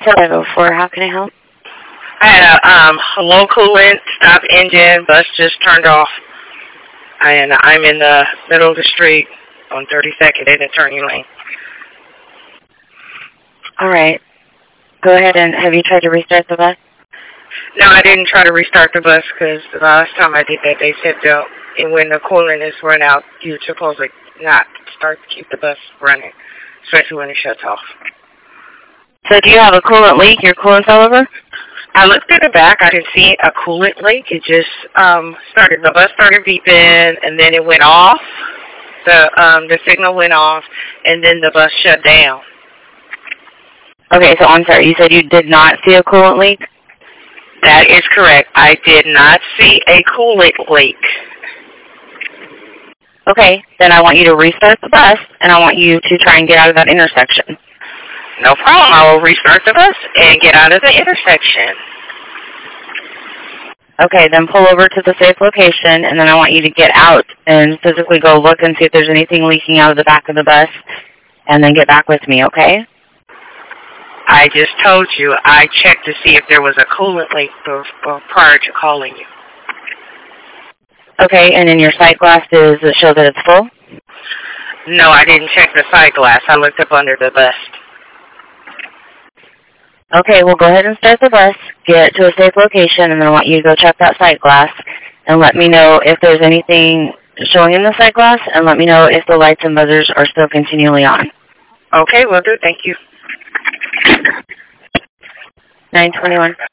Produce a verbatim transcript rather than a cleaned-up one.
five oh four, how can I help? I had a, um, a low coolant, stop engine, bus just turned off. And I'm in the middle of the street on thirty-second in the turning lane. All right. Go ahead and have you tried to restart the bus? No, I didn't try to restart the bus because the last time I did that, they said that when the coolant is run out, you're supposed to not start to keep the bus running, especially when it shuts off. So do you have a coolant leak? Your coolant's all over? I looked at the back. I didn't see a coolant leak. It just um, started. The bus started beeping, and then it went off. The um, the signal went off, and then the bus shut down. Okay, so I'm sorry. You said you did not see a coolant leak? That is correct. I did not see a coolant leak. Okay, then I want you to restart the bus, and I want you to try and get out of that intersection. No problem. I will restart the bus and get out of the intersection. Okay, then pull over to the safe location, and then I want you to get out and physically go look and see if there's anything leaking out of the back of the bus, and then get back with me, okay? I just told you I checked to see if there was a coolant leak prior to calling you. Okay, and in your sight glass, does it show that it's full? No, I didn't check the sight glass. I looked up under the bus. Okay, well, go ahead and start the bus, get to a safe location, and then I want you to go check that sight glass and let me know if there's anything showing in the sight glass, and let me know if the lights and buzzers are still continually on. Okay, will do. Thank you. nine twenty-one.